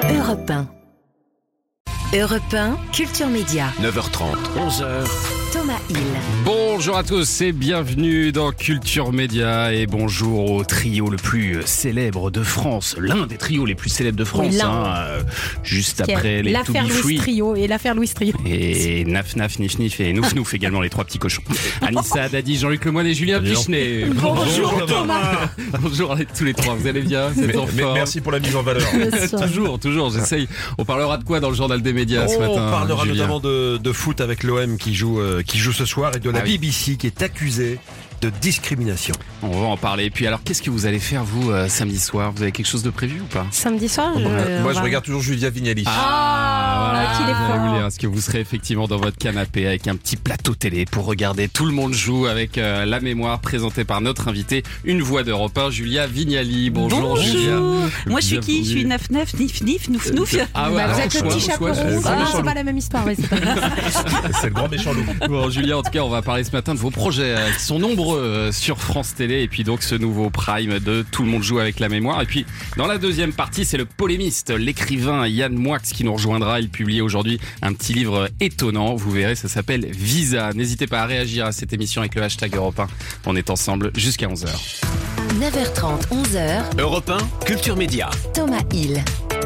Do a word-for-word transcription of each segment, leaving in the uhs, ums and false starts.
Europe un. Europe un, Culture Média. neuf heures trente, onze heures. Thomas Hill. Bonjour à tous et bienvenue dans Culture Média et bonjour au trio le plus célèbre de France, l'un des trios les plus célèbres de France, oui, hein, euh, juste après les To l'affaire Be Louis Free Trio et l'affaire Louis Trio. et Naf Naf Nif Nif et Nouf Nouf également, les trois petits cochons. Anissa Dadi, Jean-Luc Lemoyne et Julien Pichenet. Bonjour Thomas. Bonjour à tous les trois, vous allez bien? Vous êtes en Mais- forme? Merci pour la mise en valeur. Toujours, toujours, j'essaye. On parlera de quoi dans le journal des médias ce Oh, matin? on parlera Julien notamment de, de foot avec l'O M qui joue, euh, qui joue ce soir et de la Ah oui. B B C qui est accusée de discrimination. On va en parler. Et puis alors, qu'est-ce que vous allez faire vous euh, samedi soir? Vous avez quelque chose de prévu ou pas? Samedi soir, je, Euh, Moi on je va- regarde toujours Julia Vignali. Ah, voilà, qu'il est fort. j'allais vous dire, est-ce que vous serez effectivement dans votre canapé avec un petit plateau télé pour regarder Tout le monde joue avec euh, la mémoire présentée par notre invité, une voix d'Europe un, Julia Vignali. Bonjour, Bonjour. Julia. Moi, je suis qui Je suis Bienvenue. Naf Naf, Nif Nif, Nouf Nouf. Ah ouais, Bah, vous alors, êtes le choix, petit choix, chaperon. choix, c'est choix. Ah, le c'est méchant pas la même histoire. Ouais, c'est pas grave. C'est le grand méchant loup. Bon, Julia, en tout cas, on va parler ce matin de vos projets euh, qui sont nombreux euh, sur France Télé et puis donc ce nouveau prime de Tout le monde joue avec la mémoire. Et puis, dans la deuxième partie, c'est le polémiste, l'écrivain Yann Moix qui nous rejoindra. Il publie aujourd'hui un petit livre étonnant. Vous verrez, ça s'appelle Visa. N'hésitez pas à réagir à cette émission avec le hashtag Europe un. On est ensemble jusqu'à onze heures. neuf heures trente, onze heures, Europe un, Culture Média. Thomas Hill.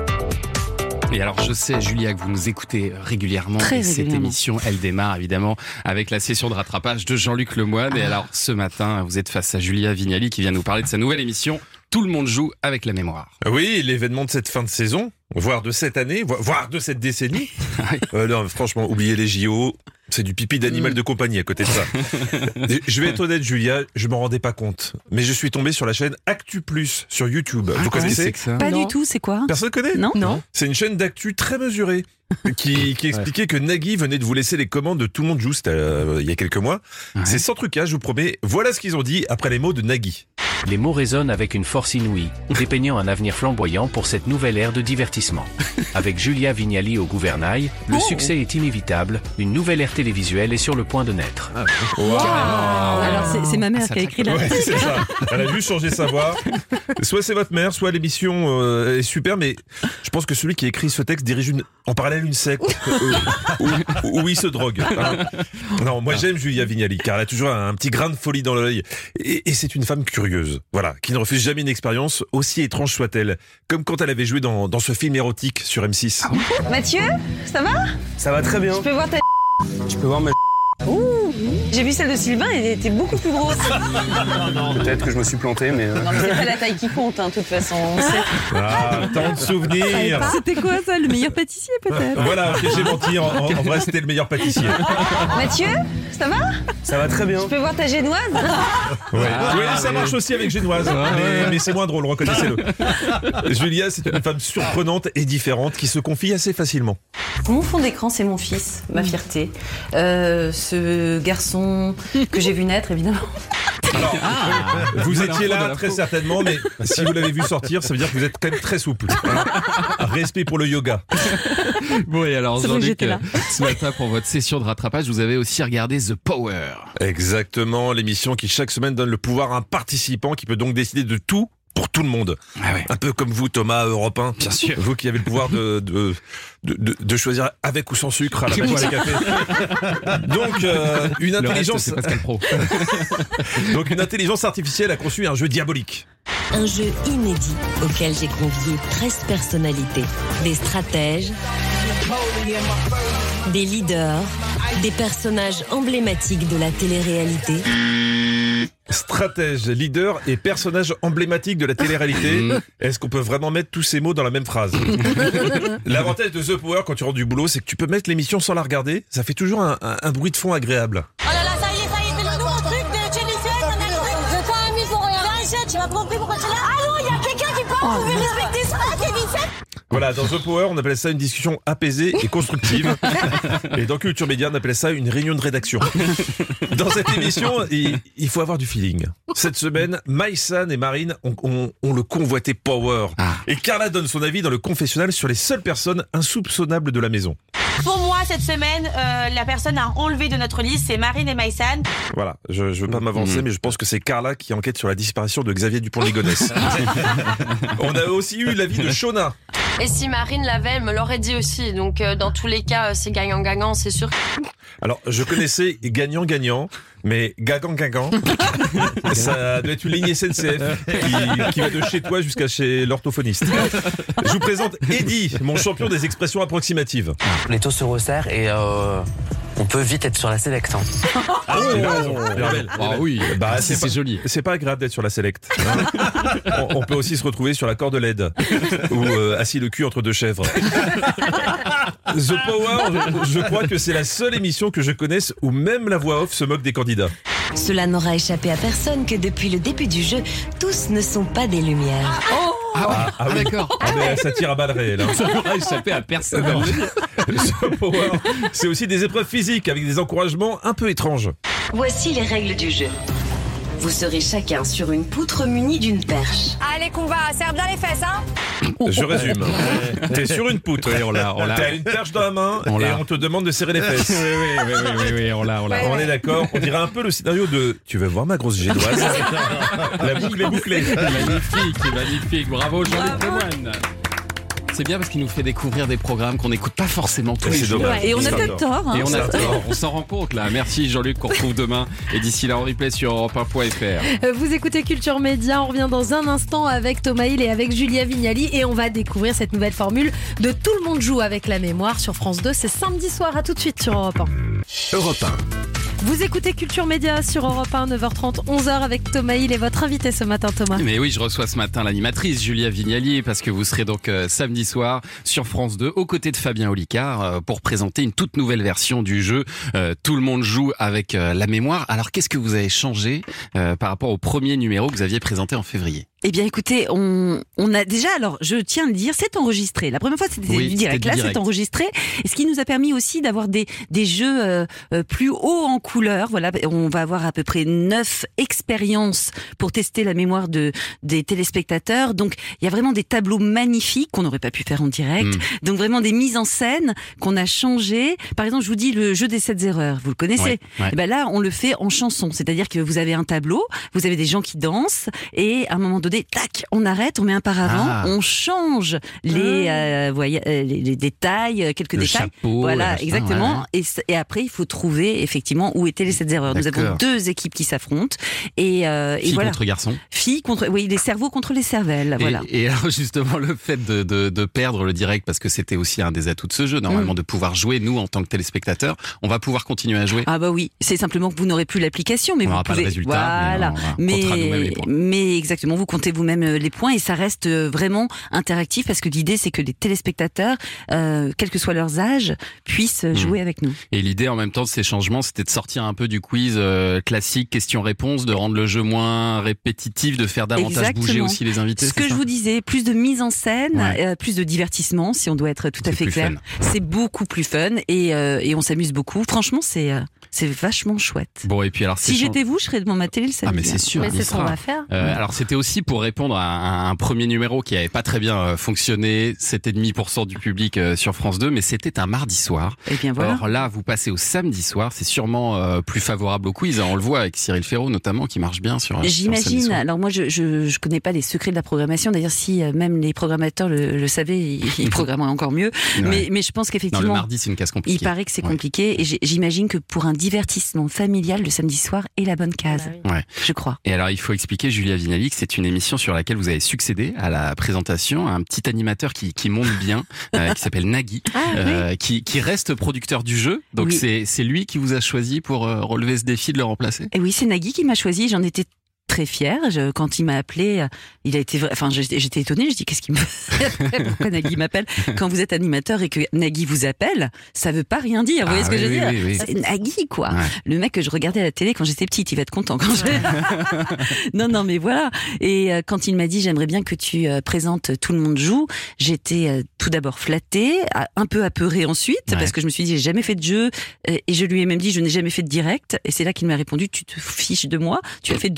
Et alors, je sais, Julia, que vous nous écoutez régulièrement. Très et cette régulièrement. émission, elle démarre évidemment avec la session de rattrapage de Jean-Luc Lemoyne. Et alors, ce matin, vous êtes face à Julia Vignali qui vient nous parler de sa nouvelle émission Tout le monde joue avec la mémoire. Oui, l'événement de cette fin de saison, voire de cette année, vo- voire de cette décennie. Euh, non, franchement, oubliez les J O. C'est du pipi d'animal de compagnie à côté de ça. Je vais être honnête, Julia, je m'en rendais pas compte. Mais je suis tombé sur la chaîne Actu Plus sur YouTube. Vous Qu'est-ce que connaissez? c'est que ça? Pas Non. du tout, c'est quoi Personne connaît? Non. Non. C'est une chaîne d'actu très mesurée qui, qui expliquait que Nagui venait de vous laisser les commandes de Tout le monde joue, c'était euh, il y a quelques mois. Ouais. C'est sans trucage, je vous promets. Voilà ce qu'ils ont dit après les mots de Nagui. Les mots résonnent avec une force inouïe, dépeignant un avenir flamboyant pour cette nouvelle ère de divertissement. Avec Julia Vignali au gouvernail, le succès est inévitable, une nouvelle ère télévisuelle est sur le point de naître. Alors, c'est c'est ma mère Ah, ça qui a écrit la. Ouais, c'est ça. Elle a juste changé sa voix. Soit c'est votre mère, soit l'émission euh, est super, mais je pense que celui qui a écrit ce texte dirige une, en parallèle une secte euh, où, où il se drogue. Hein. Non, moi j'aime Julia Vignali, car elle a toujours un, un petit grain de folie dans l'œil. Et, et c'est une femme curieuse, voilà, qui ne refuse jamais une expérience, aussi étrange soit-elle. Comme quand elle avait joué dans, dans ce film érotique sur M six. Mathieu, ça va? Ça va très bien. Je peux voir ta... Tu peux voir ma J'ai vu celle de Sylvain, elle était beaucoup plus grosse. peut-être que je me suis planté, mais euh, Non mais c'est pas la taille qui compte, hein, de toute façon. on sait. Ah, tant de souvenirs. C'était quoi ça? Le meilleur pâtissier peut-être? Voilà, ok, j'ai menti, en, en- en vrai c'était le meilleur pâtissier. Mathieu, ça va? ça va très bien. Je peux voir ta génoise? Ouais. Oui, ça marche aussi avec Génoise, mais, mais c'est moins drôle, reconnaissez-le. Julia, c'est une femme surprenante et différente qui se confie assez facilement. Mon fond d'écran, c'est mon fils, ma fierté. Euh, ce garçon que j'ai vu naître, évidemment. Vous Voilà, étiez info de là l'info. très certainement, mais si vous l'avez vu sortir, ça veut dire que vous êtes quand même très souple. Hein. Respect pour le yoga. Bon, et alors, C'est vrai que Jean-Luc, j'étais là. euh, ce matin, pour votre session de rattrapage, vous avez aussi regardé The Power. Exactement, l'émission qui chaque semaine donne le pouvoir à un participant qui peut donc décider de tout pour tout le monde. Ah ouais. Un peu comme vous, Thomas, Europe un. Bien sûr. Vous qui avez le pouvoir de, de, de, de- de choisir avec ou sans sucre à la machine à café. Donc, euh, une Le reste, intelligence, c'est Pascal Pro. donc une intelligence artificielle a conçu un jeu diabolique. Un jeu inédit auquel j'ai convié treize personnalités. Des stratèges, des leaders, des personnages emblématiques de la télé-réalité. Stratège, leader et personnage emblématique de la télé-réalité. Est-ce qu'on peut vraiment mettre tous ces mots dans la même phrase? L'avantage de The Power quand tu rentres du boulot, c'est que tu peux mettre l'émission sans la regarder. Ça fait toujours un, un- un bruit de fond agréable. Oh là là, ça y est, ça y est, c'est le nouveau truc de Jennifer, on a trouvé. Je t'ai mis pour rien. Viens, tu m'as compris pourquoi tu es là. Allô, il y a quelqu'un qui parle, vous pouvez respecter ça, Jennifer. Voilà, dans The Power, on appelle ça une discussion apaisée et constructive. Et dans Culture Média, on appelle ça une réunion de rédaction. Dans cette émission, il, il faut avoir du feeling. Cette semaine, Maïsan et Marine ont, ont- ont le convoité Power. Ah. Et Carla donne son avis dans le confessionnal sur les seules personnes insoupçonnables de la maison. Pour moi, cette semaine, euh, la personne à enlever de notre liste, c'est Marine et Maïsan. Voilà, je, je veux pas m'avancer, Mmh. mais je pense que c'est Carla qui enquête sur la disparition de Xavier Dupont de Ligonnès. On a aussi eu l'avis de Shona. Et si Marine l'avait, elle me l'aurait dit aussi. Donc, euh, dans tous les cas, euh, c'est gagnant-gagnant, c'est sûr. Alors, je connaissais gagnant-gagnant, mais gagant-gagant, ça doit être une ligne S N C F qui, qui va de chez toi jusqu'à chez l'orthophoniste. Je vous présente Eddy, mon champion des expressions approximatives. Les taux se resserrent et euh, on peut vite être sur la sélecte. Hein. Ah oui, bien raison, bien belle. Ah oui, Bah, c'est, c'est c'est joli. C'est pas agréable d'être sur la Select. Hein. on, on peut aussi se retrouver sur la cordelette ou euh, assis le cul entre deux chèvres. The Power, je, je crois que c'est la seule émission que je connaisse où même la voix off se moque des candidats. Cela n'aura échappé à personne que depuis le début du jeu, tous ne sont pas des lumières. Ah, Ah, ah oui. d'accord. Ah, mais ça tire à balles réelles. Hein. Ça n'aura échappé à personne. Non. The Power, c'est aussi des épreuves physiques avec des encouragements un peu étranges. Voici les règles du jeu. Vous serez chacun sur une poutre munie d'une perche. Allez, qu'on va, serre bien les fesses, hein. Je résume. T'es sur une poutre. Oui, on l'a, on l'a. T'as une perche dans la main On et l'a. on te demande de serrer les fesses. Oui, oui, oui, oui, oui, oui, on l'a, on l'a. On est d'accord. On dirait un peu le scénario de Tu veux voir ma grosse génoise? La boucle est bouclée. Magnifique, magnifique. Bravo Jean-Luc Lemoine. C'est bien parce qu'il nous fait découvrir des programmes qu'on n'écoute pas forcément tous Et les c'est jours. dommage. Et on a Ça peut-être tort. hein. Et on a Ça va. tort, on s'en rend compte là. Merci Jean-Luc, qu'on retrouve demain. Et d'ici là, en replay sur europe un point f r. Euh, Vous écoutez Culture Média, on revient dans un instant avec Thomas Hill et avec Julia Vignali et on va découvrir cette nouvelle formule de Tout le monde joue avec la mémoire sur France deux. C'est samedi soir, à tout de suite sur Europe un. Europe un. Vous écoutez Culture Média sur Europe un, neuf heures trente, onze heures avec Thomas Hill et votre invité ce matin, Thomas. Mais oui, je reçois ce matin l'animatrice Julia Vignali parce que vous serez donc euh, samedi soir sur France deux aux côtés de Fabien Olicard euh, pour présenter une toute nouvelle version du jeu. Euh, tout le monde joue avec euh, la mémoire. Alors qu'est-ce que vous avez changé euh, par rapport au premier numéro que vous aviez présenté en février? Eh bien, écoutez, on, on a déjà, alors je tiens à le dire, c'est enregistré. La première fois, c'était Oui, du direct. c'était Là, du c'est direct. enregistré. Et ce qui nous a permis aussi d'avoir des, des jeux euh, euh, plus hauts en couleur. Voilà, on va avoir à peu près neuf expériences pour tester la mémoire de des téléspectateurs. Donc, il y a vraiment des tableaux magnifiques qu'on n'aurait pas pu faire en direct. Mm. Donc, vraiment des mises en scène qu'on a changées. Par exemple, je vous dis le jeu des sept erreurs. Vous le connaissez? Ouais, ouais. Eh ben là, on le fait en chanson. C'est-à-dire que vous avez un tableau, vous avez des gens qui dansent et à un moment donné, tac, on arrête, on met un paravent, Ah. on change les, euh, voya- euh, les, les détails, euh, quelques Le détails. chapeau, la Voilà, machin, exactement. ouais. Et, c- et après, il faut trouver effectivement où étaient les sept erreurs. Nous D'accord. avons deux équipes qui s'affrontent et, euh, et Filles voilà. contre garçons. Filles contre, oui, les cerveaux contre les cervelles. Et, Voilà. et alors justement le fait de, de, de perdre le direct, parce que c'était aussi un des atouts de ce jeu, normalement Mm. de pouvoir jouer, nous en tant que téléspectateurs, on va pouvoir continuer à jouer. Ah bah oui, c'est simplement que vous n'aurez plus l'application, mais On vous n'aura pas pouvez. le résultat, voilà. mais on comptera nous-mêmes Mais les points. mais exactement, vous comptez vous-même euh, les points et ça reste euh, vraiment interactif parce que l'idée c'est que les téléspectateurs, euh, quel que soit leurs âges, puissent Mm. jouer avec nous. Et l'idée en même temps de ces changements, c'était de sortir un peu du quiz euh, classique, question-réponse, de rendre le jeu moins répétitif, de faire davantage Exactement. bouger aussi les invités. Ce c'est que ça je vous disais, plus de mise en scène, Ouais. euh, plus de divertissement, si on doit être tout à C'est fait plus clair. fun. C'est beaucoup plus fun et, euh, et on s'amuse beaucoup. Franchement, c'est euh, c'est vachement chouette. Bon, et puis alors Si ces j'étais vous, je serais devant ma télé le Ah samedi. mais c'est sûr, Mais on y c'est ce qu'on sera. va faire. Euh, alors c'était aussi pour répondre à un, à un premier numéro qui avait pas très bien euh, fonctionné, sept virgule cinq pour cent du public euh, sur France deux, mais c'était un mardi soir. Et bien voilà. Or là, vous passez au samedi soir, c'est sûrement euh, plus favorable au quiz. On le voit avec Cyril Ferraud notamment, qui marche bien sur. sur le samedi J'imagine. soir. Alors moi, je, je je connais pas les secrets de la programmation. D'ailleurs, si euh, même les programmateurs le, le savaient, ils, ils programmeraient encore mieux. Ouais. Mais mais je pense Non, le qu'effectivement, mardi, c'est une case compliquée. il paraît que c'est Ouais. compliqué. Et j'ai- j'imagine que pour un divertissement familial, le samedi soir est la bonne case. Bah oui. Ouais. Je crois. Et alors, il faut expliquer, Julia Vignali, que c'est une émission sur laquelle vous avez succédé à la présentation, à un petit animateur qui, qui monte bien, euh, qui s'appelle Nagui, Ah, euh, qui, qui reste producteur du jeu. Donc, Oui. c'est, c'est lui qui vous a choisi pour euh, relever ce défi de le remplacer. Et oui, c'est Nagui qui m'a choisi. J'en étais très fière. Je, quand il m'a appelé, il a été, vra- enfin, j'étais j'étais étonnée. Je dis qu'est-ce qu'il me fait Pourquoi Nagui m'appelle Quand vous êtes animateur et que Nagui vous appelle, ça veut pas rien dire. Vous voyez Ah ce que oui, je veux oui, dire oui, oui. C'est Nagui, quoi. Ouais. Le mec que je regardais à la télé quand j'étais petite, il va être content quand je. non, non, mais voilà. Et euh, quand il m'a dit j'aimerais bien que tu euh, présentes Tout le monde joue, j'étais euh, tout d'abord flattée, à- un peu apeurée ensuite, Ouais. parce que je me suis dit j'ai jamais fait de jeu, euh, et je lui ai même dit je n'ai jamais fait de direct. Et c'est là qu'il m'a répondu tu te fiches de moi, tu as fait deux ans de télé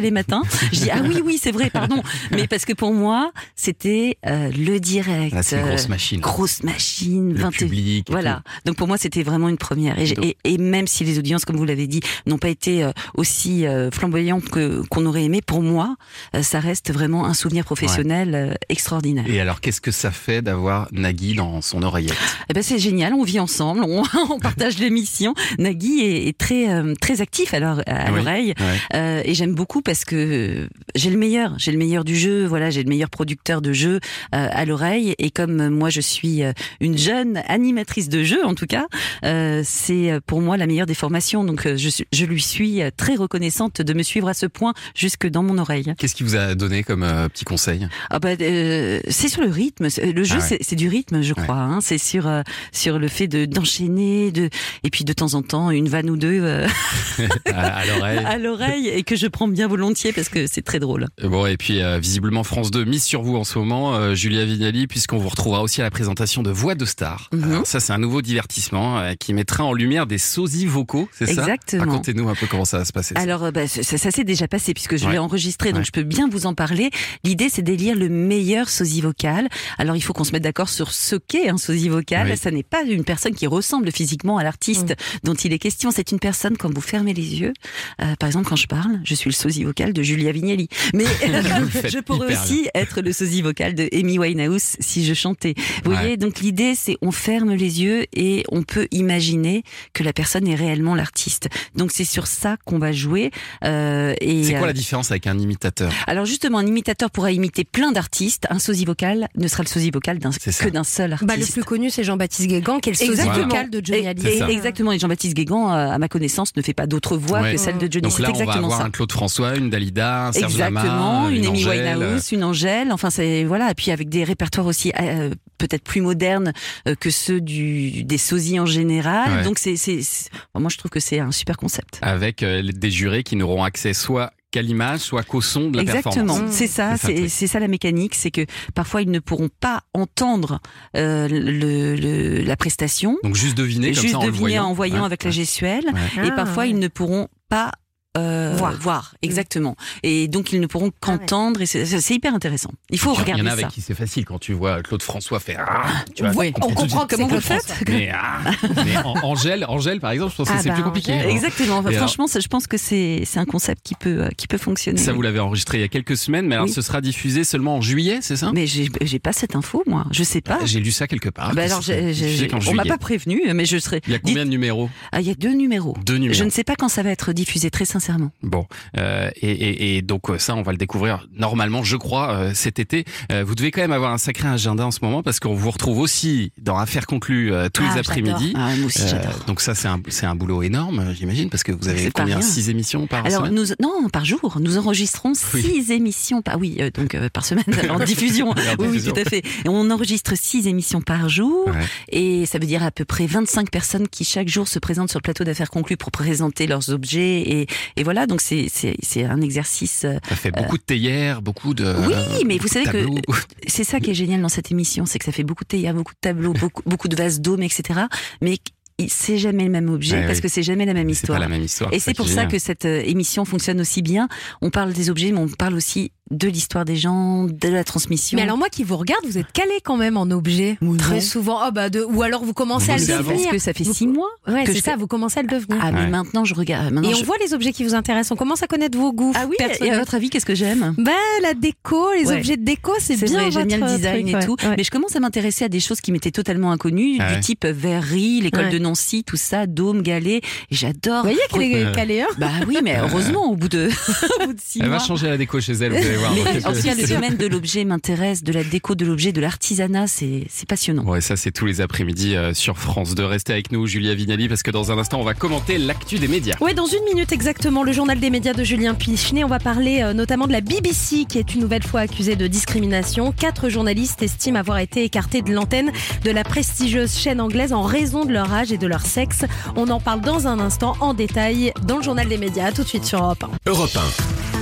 les matins. Je dis ah oui oui c'est vrai pardon, mais parce que pour moi c'était euh, le direct. Là, c'est une grosse machine. Grosse machine. Le vingt public. et Voilà. Donc pour moi c'était vraiment une première. Et, et, et même si les audiences, comme vous l'avez dit, n'ont pas été euh, aussi euh, flamboyantes que qu'on aurait aimé, pour moi euh, ça reste vraiment un souvenir professionnel ouais. euh, extraordinaire. Et alors qu'est-ce que ça fait d'avoir Nagui dans son oreillette? Eh ben c'est génial, on vit ensemble, on, on partage l'émission. Nagui est, est très euh, très actif à l'oreille, à oui, l'oreille ouais. euh, et j'aime beaucoup parce que j'ai le meilleur, j'ai le meilleur du jeu, voilà, j'ai le meilleur producteur de jeu euh, à l'oreille, et comme euh, moi je suis euh, une jeune animatrice de jeu en tout cas, euh, c'est pour moi la meilleure des formations, donc euh, je, je lui suis très reconnaissante de me suivre à ce point jusque dans mon oreille. Qu'est-ce qu'il vous a donné comme euh, petit conseil? Ah bah, euh, c'est sur le rythme, le jeu ah ouais. c'est, c'est du rythme je crois, ouais. hein. C'est sur euh, sur le fait de d'enchaîner, de et puis de temps en temps une vanne ou deux euh, à, à l'oreille, à l'oreille, et que je prends bien volontiers parce que c'est très drôle. Bon, et puis euh, visiblement France deux mise sur vous en ce moment, euh, Julia Vignali, puisqu'on vous retrouvera aussi à la présentation de Voix de Star. Mm-hmm. Alors, ça c'est un nouveau divertissement euh, qui mettra en lumière des sosies vocaux, c'est ça? Exactement. Racontez-nous un peu comment ça va se passer. Alors bah, ça, ça s'est déjà passé puisque je ouais. l'ai enregistré, donc ouais. je peux bien vous en parler. L'idée c'est d'élire le meilleur sosie vocal. Alors il faut qu'on se mette d'accord sur ce qu'est un sosie vocal. Oui. Ça n'est pas une personne qui ressemble physiquement à l'artiste mmh. dont il est question. C'est une personne, quand vous fermez les yeux, euh, par exemple quand je parle, je suis le sosie vocal de Julia Vignali. Mais je pourrais aussi bien. être le sosie vocal de Amy Winehouse si je chantais. Vous ouais. voyez, donc l'idée c'est on ferme les yeux et on peut imaginer que la personne est réellement l'artiste. Donc c'est sur ça qu'on va jouer. Euh, et c'est quoi euh, la différence avec un imitateur? Alors justement, un imitateur pourra imiter plein d'artistes. Un sosie vocal ne sera le sosie vocal d'un, que d'un seul artiste. Bah, le plus connu, c'est Jean-Baptiste Guégan, qui est le sosie Exactement. vocal de Johnny Hallyday. Exactement. Et Jean-Baptiste Guégan, à ma connaissance, ne fait pas d'autre voix ouais. que celle de Johnny. Donc là, c'est exactement on va avoir ça. un Claude François, une Dalida, un Serge Exactement, Lama, une, une Amy Angèle. Winehouse, une Angèle. Enfin, c'est voilà. Et puis avec des répertoires aussi euh, peut-être plus modernes euh, que ceux du des sosies en général. Ouais. Donc c'est, c'est, c'est, moi je trouve que c'est un super concept. Avec euh, des jurés qui n'auront accès soit qu'à l'image, soit qu'au son de la Exactement. performance. Exactement, c'est ça, c'est, c'est, c'est ça la mécanique, c'est que parfois ils ne pourront pas entendre euh, le, le, la prestation. Donc juste deviner comme juste ça en deviner le voyant. en voyant ouais. avec la gestuelle, ouais. et ah, parfois ouais. ils ne pourront pas Euh, voir. voir, exactement. Et donc ils ne pourront qu'entendre, et c'est, c'est hyper intéressant. Il faut regarder ça. Il y en a avec ça. Qui c'est facile quand tu vois Claude François faire. Ah, tu vois, ouais, on comprend comment vous le faites. Mais, ah, mais Angèle, Angèle par exemple, je pense ah que c'est bah, plus compliqué. Angèle. Exactement. Enfin, franchement, alors, je pense que c'est c'est un concept qui peut qui peut fonctionner. Ça, vous l'avez enregistré il y a quelques semaines, mais alors oui. ce sera diffusé seulement en juillet, c'est ça? Mais j'ai j'ai pas cette info, moi. Je sais pas. J'ai lu ça quelque part. Bah alors, j'ai, j'ai, on m'a pas prévenu, mais je serai. Il y a combien de numéros? Ah, il y a deux numéros. Deux numéros. Je ne sais pas quand ça va être diffusé, très sincèrement. Bon. Euh, et, et, et donc ça, on va le découvrir normalement, je crois, euh, cet été. Euh, vous devez quand même avoir un sacré agenda en ce moment parce qu'on vous retrouve aussi dans Affaires conclues euh, tous ah, les après-midi. Ah, moi aussi, euh, j'adore. Donc ça, c'est un, c'est un boulot énorme, j'imagine, parce que vous avez c'est combien? Six émissions par Alors, semaine? nous, non, par jour. Nous enregistrons oui. six émissions par, oui, euh, donc euh, par semaine en diffusion. oui, oui, tout à fait. Et on enregistre six émissions par jour, ouais. et ça veut dire à peu près vingt-cinq personnes qui chaque jour se présentent sur le plateau d'Affaires conclues pour présenter leurs objets, et, et voilà. Donc c'est, c'est c'est un exercice. Ça fait beaucoup euh... de théières, beaucoup de. Oui, mais vous savez que c'est ça qui est génial dans cette émission, c'est que ça fait beaucoup de théières, beaucoup de tableaux, beaucoup, beaucoup de vases d'eau, et cetera. Mais c'est jamais le même objet, ouais, parce oui. que c'est jamais la même histoire. C'est pas la même histoire. Et c'est, c'est pour ça que cette émission fonctionne aussi bien. On parle des objets, mais on parle aussi de l'histoire des gens, de la transmission. Mais alors moi qui vous regarde, vous êtes calé quand même en objets, oui, très non. souvent. Oh bah de, ou alors vous commencez vous à le devenir. Parce que ça fait vous, six mois. Ouais, que c'est je ça. fais... Vous commencez à le devenir. Ah, mais ouais. maintenant je regarde. Maintenant, et je... on voit les objets qui vous intéressent. On commence à connaître vos goûts. Ah oui. Et à votre avis, qu'est-ce que j'aime? Bah la déco, les ouais. objets de déco, c'est, c'est bien. Vrai, j'aime bien le design truc, et tout. Ouais. Mais je commence à m'intéresser à des choses qui m'étaient totalement inconnues, ah, du ouais. type Verrerie, l'école ouais. de Nancy, tout ça, Dôme, Galet. Et j'adore. Vous voyez qu'elle est calée, hein? Bah oui, mais heureusement, au bout de, au bout de six elle mois. Elle va changer la déco chez elle, vous allez voir. Mais en tout cas, le domaine de l'objet m'intéresse, de la déco de l'objet, de l'artisanat, c'est, c'est passionnant. Ouais, ça c'est tous les après-midi euh, sur France deux. Restez avec nous, Julia Vignali, parce que dans un instant, on va commenter l'actu des médias. Ouais, dans une minute exactement, le journal des médias de Julien Pichenet. On va parler euh, notamment de la B B C, qui est une nouvelle fois accusée de discrimination. Quatre journalistes estiment avoir été écartés de l'antenne de la prestigieuse chaîne anglaise en raison de leur âge et de leur sexe. On en parle dans un instant en détail dans le journal des médias. À tout de suite sur Europe un. Europe un.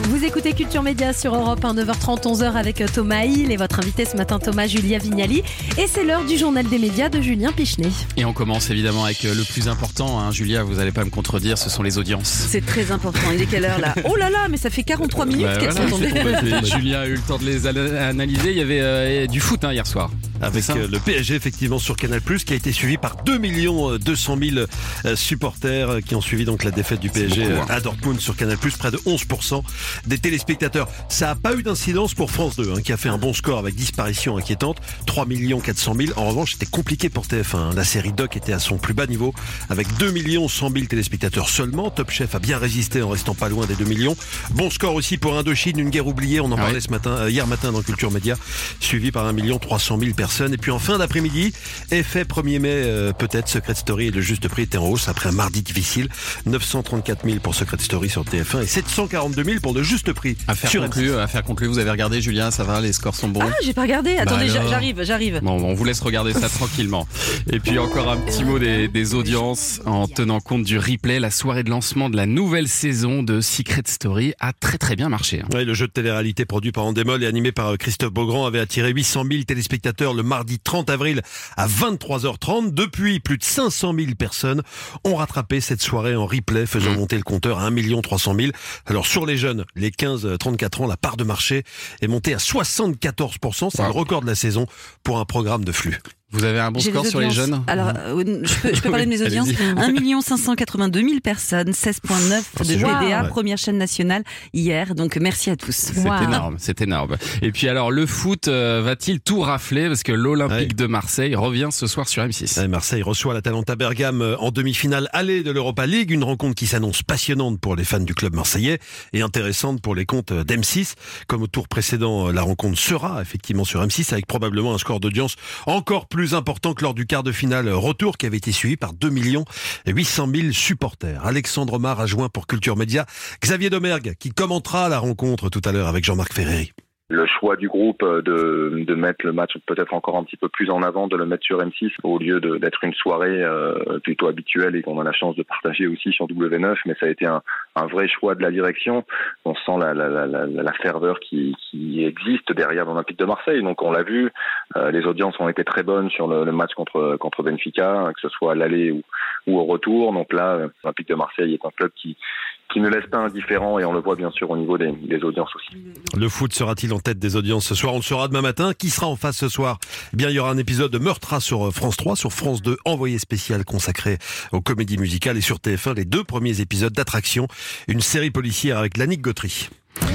Vous écoutez Culture Média sur Europe un, neuf heures trente, onze heures avec Thomas Hill et votre invité ce matin Thomas Julia Vignali. Et c'est l'heure du journal des médias de Julien Pichenet. Et on commence évidemment avec le plus important, hein. Julia, vous n'allez pas me contredire, ce sont les audiences. C'est très important. Il est quelle heure là? Oh là là, mais ça fait quarante-trois minutes bah, qu'elles voilà, sont tombées. Julien a eu le temps de les analyser. Il y avait euh, du foot hein, hier soir. Avec euh, le P S G effectivement sur Canal+, qui a été suivi par deux millions deux cent mille euh, supporters euh, qui ont suivi donc la défaite du P S G beaucoup, hein. à Dortmund sur Canal+, près de onze pour cent des téléspectateurs. Ça n'a pas eu d'incidence pour France deux, hein, qui a fait un bon score avec disparition inquiétante, trois millions quatre cent mille. En revanche, c'était compliqué pour T F un. La série Doc était à son plus bas niveau, avec deux millions cent mille téléspectateurs seulement. Top Chef a bien résisté en restant pas loin des deux millions. Bon score aussi pour Indochine, une guerre oubliée, on en parlait ah oui. ce matin, euh, hier matin dans Culture Média, suivi par un million trois cent mille personnes. Et puis en fin d'après-midi, effet premier mai, euh, peut-être Secret Story et le juste prix étaient en hausse après un mardi difficile. neuf cent trente-quatre mille pour Secret Story sur T F un et sept cent quarante-deux mille pour le juste prix. Affaire sur conclue, affaire conclue, vous avez regardé Julien, ça va, les scores sont bons? Ah, j'ai pas regardé, attendez, bah j'arrive, j'arrive. Bon, on vous laisse regarder ça tranquillement. Et puis encore un petit mot des, des audiences en tenant compte du replay. La soirée de lancement de la nouvelle saison de Secret Story a très très bien marché. Hein. Oui, le jeu de télé-réalité produit par Endemol et animé par Christophe Beaugrand avait attiré huit cent mille téléspectateurs le mardi trente avril à vingt-trois heures trente. Depuis, plus de cinq cent mille personnes ont rattrapé cette soirée en replay, faisant mmh. monter le compteur à un million trois cent mille. Alors sur les jeunes, les quinze à trente-quatre ans, la part de marché est montée à soixante-quatorze pour cent. C'est wow. le record de la saison pour un programme de flux. Vous avez un bon J'ai score sur les jeunes? Alors, euh, je, peux, je peux parler de mes audiences. un million cinq cent quatre-vingt-deux mille personnes, seize virgule neuf oh, de T D A, wow. première chaîne nationale hier. Donc, merci à tous. C'est wow. énorme, c'est énorme. Et puis alors, le foot euh, va-t-il tout rafler? Parce que l'Olympique ouais. de Marseille revient ce soir sur M six. Ouais, Marseille reçoit l'Atalanta Bergame en demi-finale allée de l'Europa League. Une rencontre qui s'annonce passionnante pour les fans du club marseillais et intéressante pour les comptes d'M six. Comme au tour précédent, la rencontre sera effectivement sur M six avec probablement un score d'audience encore plus important que lors du quart de finale retour qui avait été suivi par deux millions huit cent mille supporters. Alexandre Mar a joint pour Culture Média Xavier Domergue qui commentera la rencontre tout à l'heure avec Jean-Marc Ferreri. Le choix du groupe de, de mettre le match peut-être encore un petit peu plus en avant, de le mettre sur M six au lieu de, d'être une soirée euh, plutôt habituelle et qu'on a la chance de partager aussi sur W neuf, mais ça a été un, un vrai choix de la direction. On sent la, la, la, la, la ferveur qui, qui existe derrière l'Olympique de Marseille, donc on l'a vu, euh, les audiences ont été très bonnes sur le, le match contre, contre Benfica, que ce soit à l'aller ou, ou au retour. Donc là, l'Olympique de Marseille est un club qui qui ne laisse pas indifférent et on le voit bien sûr au niveau des, des audiences aussi. Le foot sera-t-il en tête des audiences ce soir? On le saura demain matin. Qui sera en face ce soir? Eh bien, il y aura un épisode de Meurtra sur France trois, sur France deux, envoyé spécial consacré aux comédies musicales et sur T F un, les deux premiers épisodes d'Attraction, une série policière avec Lannick Gautry.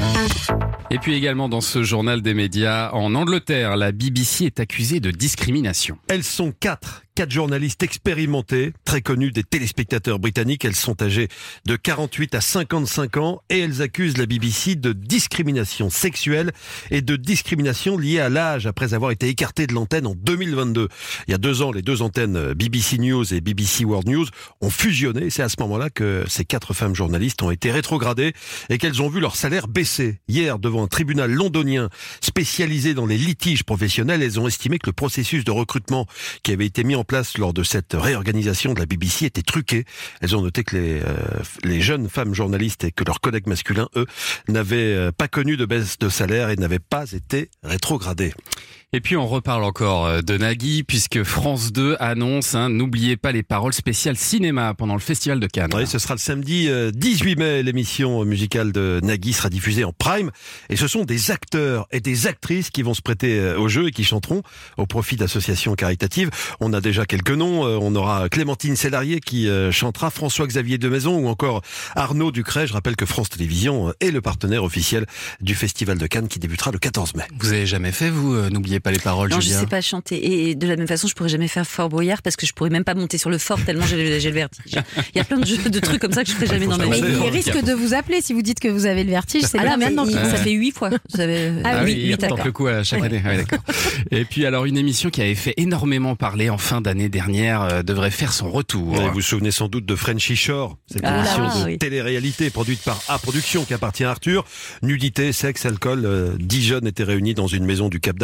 Et puis également dans ce journal des médias, en Angleterre, la B B C est accusée de discrimination. Elles sont quatre. Quatre journalistes expérimentés, très connus des téléspectateurs britanniques. Elles sont âgées de quarante-huit à cinquante-cinq ans et elles accusent la B B C de discrimination sexuelle et de discrimination liée à l'âge après avoir été écartées de l'antenne en deux mille vingt-deux. Il y a deux ans, les deux antennes B B C News et B B C World News ont fusionné et c'est à ce moment-là que ces quatre femmes journalistes ont été rétrogradées et qu'elles ont vu leur salaire baisser. Hier, devant un tribunal londonien spécialisé dans les litiges professionnels, elles ont estimé que le processus de recrutement qui avait été mis en place lors de cette réorganisation de la B B C était truqué. Elles ont noté que les, euh, les jeunes femmes journalistes et que leurs collègues masculins, eux, n'avaient euh, pas connu de baisse de salaire et n'avaient pas été rétrogradés. Et puis on reparle encore de Nagui puisque France deux annonce, hein, n'oubliez pas les paroles spéciales cinéma pendant le Festival de Cannes. Oui, ce sera le samedi dix-huit mai. L'émission musicale de Nagui sera diffusée en prime. Et ce sont des acteurs et des actrices qui vont se prêter au jeu et qui chanteront au profit d'associations caritatives. On a déjà quelques noms. On aura Clémentine Célarier qui chantera, François-Xavier Demaison ou encore Arnaud Ducret. Je rappelle que France Télévisions est le partenaire officiel du Festival de Cannes qui débutera le quatorze mai. Vous avez jamais fait, vous, n'oubliez pas les paroles, non, Julia? Je sais pas chanter. Et de la même façon, je pourrais jamais faire Fort Boyard parce que je pourrais même pas monter sur le fort tellement j'ai, j'ai le vertige. Il y a plein de, jeux, de trucs comme ça que je ferai jamais dans ma vie. Mais il risque de vous appeler si vous dites que vous avez le vertige. C'est ah là là, maintenant. Il, Ouais. Ça fait huit fois. Vous avez, ah, ah oui, il tente le coup à chaque année. Ouais, d'accord. Et puis alors une émission qui avait fait énormément parler en fin d'année dernière euh, devrait faire son retour. Ouais, vous vous souvenez sans doute de Frenchy Shore, cette ah, émission ah, de oui. télé-réalité produite par A Productions qui appartient à Arthur. Nudité, sexe, alcool, euh, dix jeunes étaient réunis dans une maison du Cap d'Agde où tout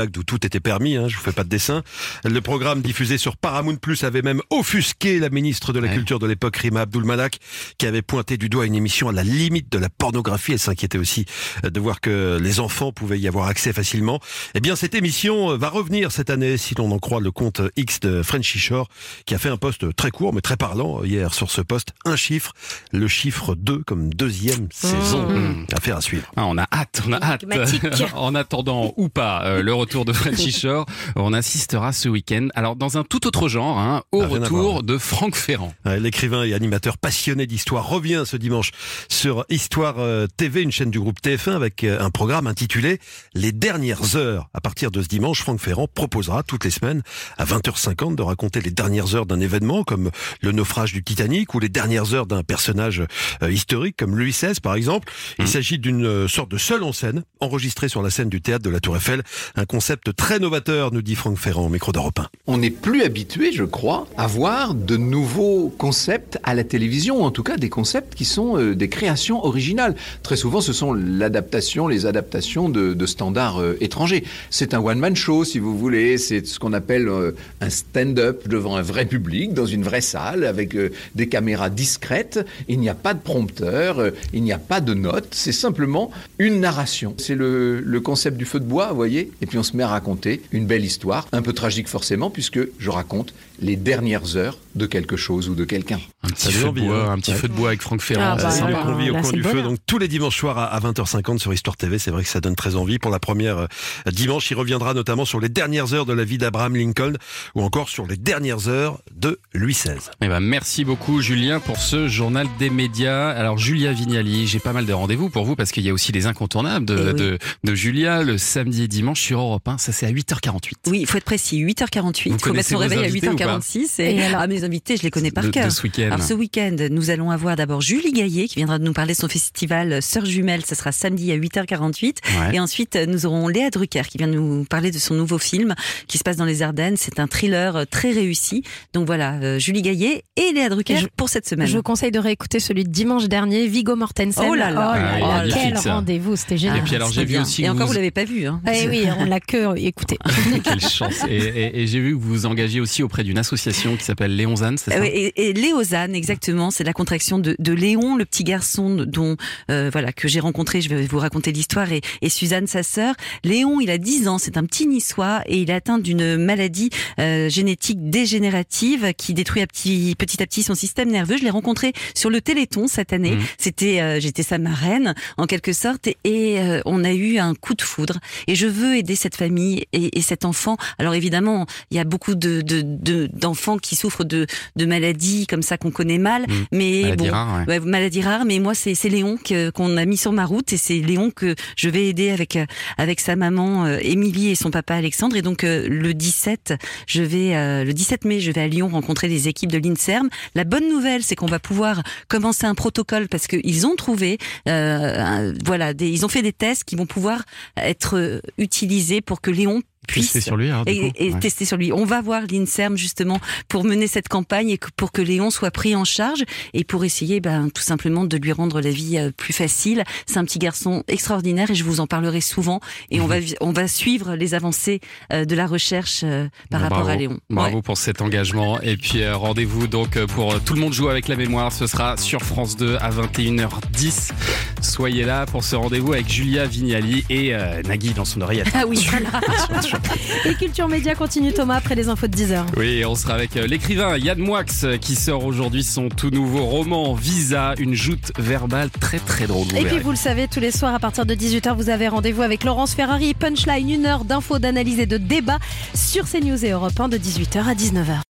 tout était permis, hein, je vous fais pas de dessin. Le programme diffusé sur Paramount Plus avait même offusqué la ministre de la ouais. Culture de l'époque, Rima Abdul-Malak, qui avait pointé du doigt une émission à la limite de la pornographie. Elle s'inquiétait aussi de voir que les enfants pouvaient y avoir accès facilement. Eh bien, cette émission va revenir cette année, si l'on en croit le compte X de Frenchy Shore, qui a fait un post très court, mais très parlant hier sur ce post. Un chiffre, le chiffre deux comme deuxième saison. Mmh. Affaire à suivre. Ah, on a hâte, on a hâte. En attendant ou pas euh, le retour de Frenchy Shore, on assistera ce week-end. Alors, dans un tout autre genre, hein, au ah, retour de Franck Ferrand. Ouais, l'écrivain et animateur passionné d'histoire revient ce dimanche sur Histoire T V, une chaîne du groupe T F un, avec un programme intitulé Les dernières heures. À partir de ce dimanche, Franck Ferrand proposera toutes les semaines à vingt heures cinquante de raconter les dernières heures d'un événement comme le naufrage du Titanic ou les dernières heures d'un personnage euh, historique comme Louis seize par exemple. Il mmh. s'agit d'une sorte de seule en scène enregistrée sur la scène du théâtre de la Tour Eiffel. Un concept très novateur, nous dit Franck Ferrand au micro d'Europe un. On n'est plus habitué, je crois, à voir de nouveaux concepts à la télévision, ou en tout cas des concepts qui sont euh, des créations originales. Très souvent, ce sont l'adaptation, les adaptations de, de standards euh, étrangers. C'est un one-man show, si vous voulez. C'est ce qu'on appelle euh, un stand-up devant un vrai public, dans une vraie salle, avec euh, des caméras discrètes. Il n'y a pas de prompteur, euh, il n'y a pas de notes. C'est simplement une narration. C'est le, le concept du feu de bois, vous voyez. Et puis on se met à raconter une belle histoire, un peu tragique forcément, puisque je raconte les dernières heures de quelque chose ou de quelqu'un. Un petit, feu, envie, de bois, hein. un petit ouais. feu de bois avec Franck Ferrand. Ah, bah, ça donne envie au coin du feu. Donc tous les dimanches soirs à vingt heures cinquante sur Histoire T V, c'est vrai que ça donne très envie. Pour la première euh, dimanche, il reviendra notamment sur les dernières heures de la vie d'Abraham Lincoln ou encore sur les dernières heures de Louis seize. Eh ben, merci beaucoup Julien pour ce journal des médias. Alors Julia Vignali, j'ai pas mal de rendez-vous pour vous parce qu'il y a aussi les incontournables de, oui. de, de Julia le samedi et dimanche sur Europe un. Ça c'est à huit heures quarante-huit. Oui, il faut être précis, huit heures quarante-huit. Il faut mettre son réveil à huit heures quarante-six. Et, et alors, ah, mes invités, je les connais par de, cœur. De ce week-end. Alors ce week-end, nous allons avoir d'abord Julie Gaillet qui viendra de nous parler de son festival Sœurs Jumelles. Ça sera samedi à huit heures quarante-huit. Ouais. Et ensuite, nous aurons Léa Drucker qui vient nous parler de son nouveau film qui se passe dans les Ardennes. C'est un thriller très réussi. Donc voilà, euh, Julie Gaillet et Léa Drucker je, pour cette semaine. Je vous conseille de réécouter celui de dimanche dernier, Viggo Mortensen. Oh là là, oh là là. Ah, quel rendez-vous, c'était génial. Et puis alors j'ai vu aussi et encore vous... vous l'avez pas vu. Hein. Eh oui, on l'a que écouté. Quelle chance. Et, et, et j'ai vu que vous vous engagez aussi auprès d'une association qui s'appelle Léonzane, c'est ça? Et, et Léozane, exactement, c'est la contraction de, de Léon, le petit garçon dont euh, voilà que j'ai rencontré. Je vais vous raconter l'histoire et, et Suzanne, sa sœur. Léon, il a dix ans, c'est un petit niçois et il est atteint d'une maladie euh, génétique dégénérative qui détruit à petit, petit à petit son système nerveux. Je l'ai rencontré sur le Téléthon cette année. Mmh. C'était, euh, j'étais sa marraine en quelque sorte et, et euh, on a eu un coup de foudre. Et je veux aider cette famille et, et cet enfant. Alors évidemment, il y a beaucoup de, de, de d'enfants qui souffrent de, de maladies comme ça qu'on connaît mal, mmh. mais maladie bon, rare, ouais. Ouais, maladie rare. Mais moi, c'est, c'est Léon que, qu'on a mis sur ma route et c'est Léon que je vais aider avec avec sa maman euh, Émilie et son papa Alexandre. Et donc euh, le dix-sept, je vais euh, le dix-sept mai, je vais à Lyon rencontrer les équipes de l'INSERM. La bonne nouvelle, c'est qu'on va pouvoir commencer un protocole parce que ils ont trouvé, euh, un, voilà, des, ils ont fait des tests qui vont pouvoir être utilisés pour que Léon puisse tester sur lui, alors, et, et ouais. tester sur lui. On va voir l'INSERM justement pour mener cette campagne et que, pour que Léon soit pris en charge et pour essayer ben, tout simplement de lui rendre la vie euh, plus facile. C'est un petit garçon extraordinaire et je vous en parlerai souvent et mmh. on va on va suivre les avancées euh, de la recherche euh, par bon, rapport bravo. à Léon. Bravo ouais. pour cet engagement et puis euh, rendez-vous donc pour euh, Tout le monde joue avec la mémoire. Ce sera sur France deux à vingt et une heures dix. Soyez là pour ce rendez-vous avec Julia Vignali et euh, Nagui dans son oreillette. Ah oui, voilà. Et Culture Média continue, Thomas, après les infos de dix heures. Oui, on sera avec l'écrivain Yann Moix qui sort aujourd'hui son tout nouveau roman Visa, une joute verbale très très drôle. Et puis vous le savez, tous les soirs à partir de dix-huit heures, vous avez rendez-vous avec Laurence Ferrari. Punchline, une heure d'infos, d'analyse et de débat sur CNews et Europe un de dix-huit heures à dix-neuf heures.